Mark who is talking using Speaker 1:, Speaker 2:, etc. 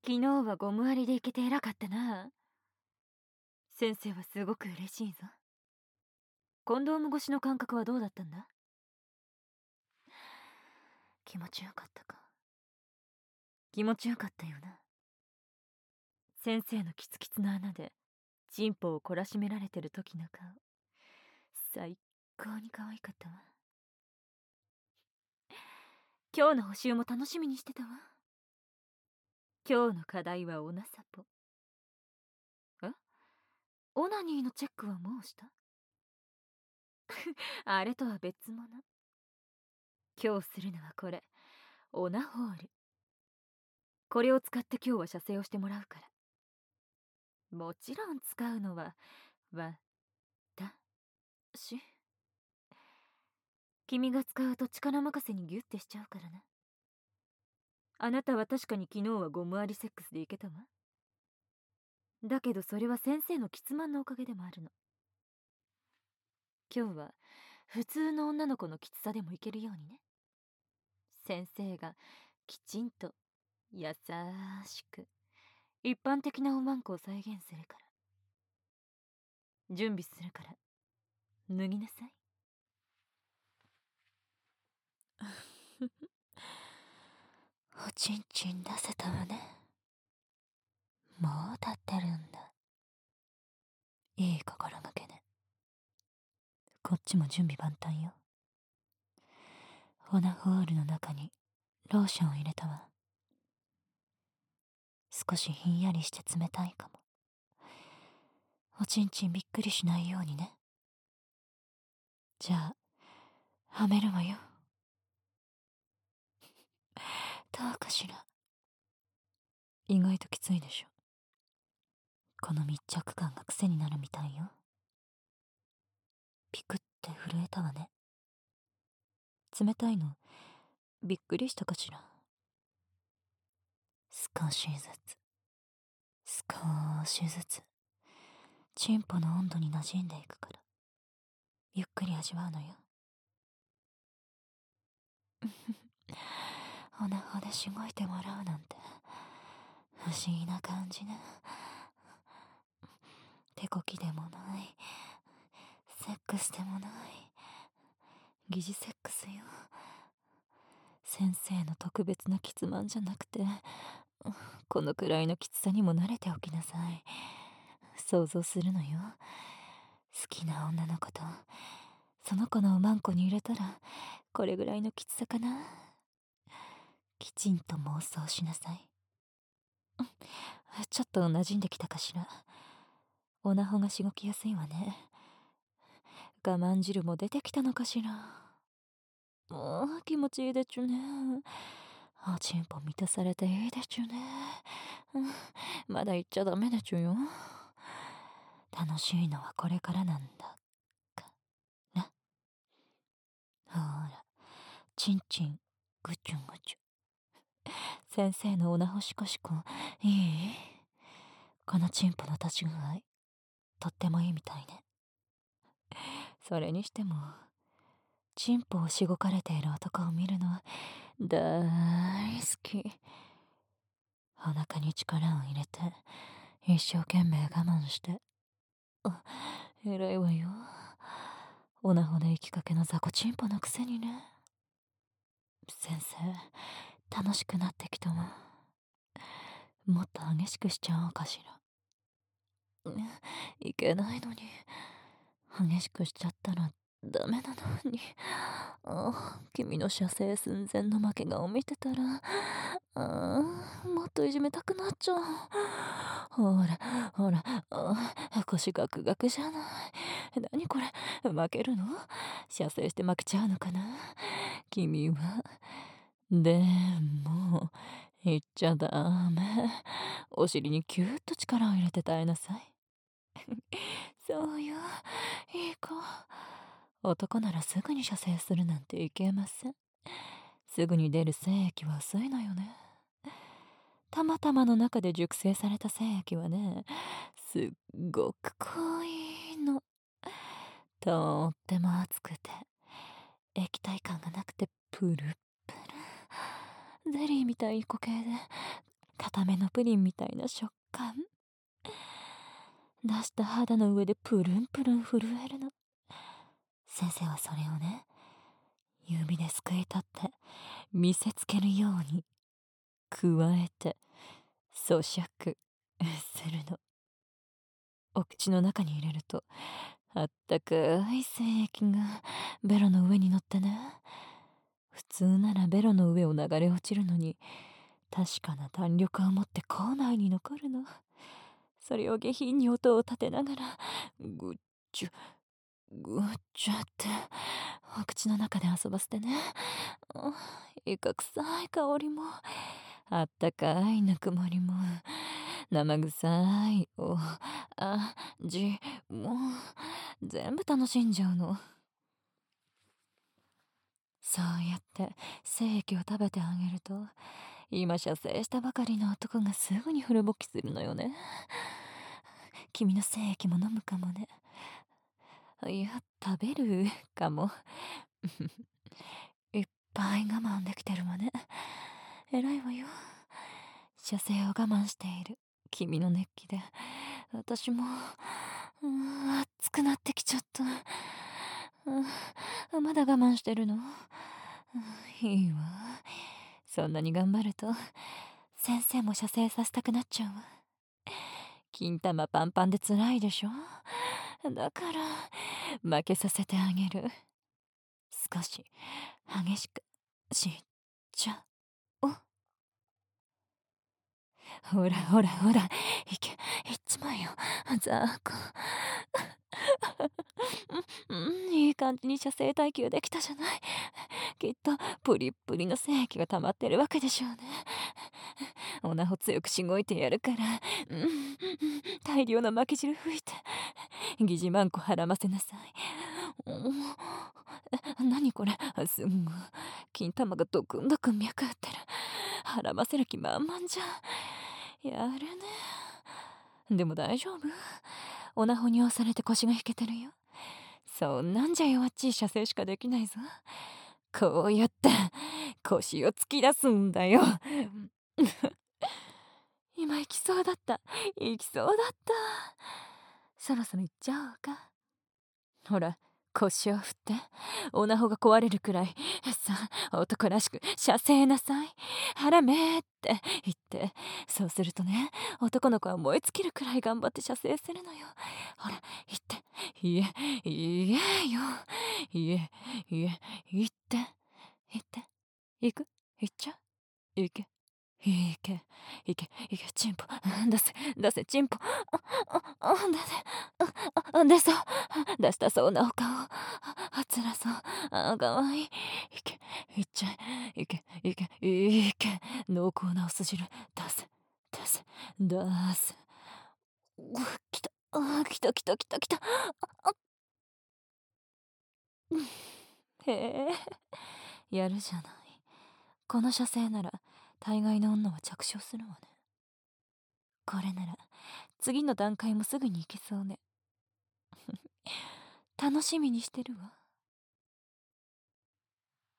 Speaker 1: 昨日はゴムありでいけて偉かったな。先生はすごく嬉しいぞ。コンドーム越しの感覚はどうだったんだ？気持ちよかったか。気持ちよかったよな。先生のキツキツな穴でチンポを懲らしめられてる時の顔、最高に可愛かったわ。今日の補習も楽しみにしてたわ。今日の課題はオナサポ。オナニーのチェックはもうした？あれとは別物。今日するのはこれ、オナホール。これを使って今日は射精をしてもらうから。もちろん使うのは私。君が使うと力任せにギュッてしちゃうからな。あなたは確かに昨日はゴムありセックスでいけたわ。だけどそれは先生のキツマンのおかげでもあるの。今日は普通の女の子のきつさでもいけるようにね。先生がきちんと優しく一般的なおまんこを再現するから。準備するから脱ぎなさい。おちんちん出せたわね。もう立ってるんだ。いい心がけね。こっちも準備万端よ。オナホールの中にローションを入れたわ。少しひんやりして冷たいかも。おちんちんびっくりしないようにね。じゃあはめるわよ。どうかしら。意外ときついでしょ。この密着感が癖になるみたいよ。ピクって震えたわね。冷たいのびっくりしたかしら。少しずつ少しずつチンポの温度に馴染んでいくからゆっくり味わうのよ。オナホでしごいてもらうなんて不思議な感じね。手こきでもないセックスでもない疑似セックスよ。先生の特別なキツマンじゃなくてこのくらいのきつさにも慣れておきなさい。想像するのよ。好きな女の子とその子のおまんこに入れたらこれぐらいのきつさかな。きちんと妄想しなさい。ちょっと馴染んできたかしら。オナホがしごきやすいわね。我慢汁も出てきたのかしら。気持ちいいでちゅね。おちんぽ満たされていいでちゅね。まだ言っちゃダメでちゅよ。楽しいのはこれからなんだからほら、ちんちんぐちゅぐちゅ。先生のオナホシコシコいい？このチンポの立ち具合とってもいいみたいね。それにしてもチンポをしごかれている男を見るのは大好き。お腹に力を入れて一生懸命我慢して偉いわよ。オナホで行きかけの雑魚チンポのくせにね。先生楽しくなってきたわ。もっと激しくしちゃおうかしら。いけないのに激しくしちゃったらダメなのに。君の射精寸前の負け顔見てたらもっといじめたくなっちゃう。ほらほら腰ガクガクじゃない。何これ負けるの？射精して負けちゃうのかな君は。でも言っちゃダメ。お尻にキューッと力を入れて耐えなさい。そうよ、いい子。男ならすぐに射精するなんていけません。すぐに出る精液は薄いのよね。たまたまの中で熟成された精液はね、すっごく濃いの。とっても熱くて液体感がなくてプルプルゼリーみたいに固形で固めのプリンみたいな食感。出した肌の上でプルンプルン震えるの。先生はそれをね、指ですくい取って見せつけるように加えて咀嚼するの。お口の中に入れるとあったかい精液がベロの上に乗ってね、普通ならベロの上を流れ落ちるのに確かな弾力を持って口内に残るの。それを下品に音を立てながらぐっちゅぐっちゅってお口の中で遊ばせてね、いかくさい香りもあったかいぬくもりも生臭い味も全部楽しんじゃうの。そうやって精液を食べてあげると今射精したばかりの男がすぐにフル勃起するのよね。君の精液も飲むかもね。いや、食べるかも。いっぱい我慢できてるわね。偉いわよ。射精を我慢している君の熱気で私も熱くなってきちゃった。まだ我慢してるの？いいわ。そんなに頑張ると先生も射精させたくなっちゃうわ。金玉パンパンで辛いでしょ。だから負けさせてあげる。少し激しくしちゃお。ほらほらほら、いけ、いっちまえよ、ザーコ。いい感じに射精耐久できたじゃない。きっとプリップリの精液が溜まってるわけでしょうね。おなほ強くしごいてやるから、大量の負け汁吹いて疑似マンコはらませなさい。何これ、すんごい金玉がドクンドクン脈打ってる。はらませる気満々じゃん。やるね。でも大丈夫、おなほに押されて腰が引けてるよ。そんなんじゃ弱っちい射精しかできないぞ。こうやって腰を突き出すんだよ。今行きそうだった、行きそうだった。そろそろ行っちゃおうか。ほら腰を振っておなほが壊れるくらいさあ男らしく射精なさい、腹めって言って、そうするとね、男の子は燃え尽きるくらい頑張って射精するのよ。ほら言って、言えよ、言え言って言って、行く、行っちゃう、行け行け行け行け、チンポ出せ出せ、チンポ出せ出そう、出したそうなお顔、つらそう、かわいい、いけいっちゃえ、いけいけいけ、濃厚なお酢汁出せ出せ出せ、きたきたきたきたきた、へえ、やるじゃない。この射精なら大概の女は着床するわね。これなら次の段階もすぐに行けそうね。楽しみにしてるわ。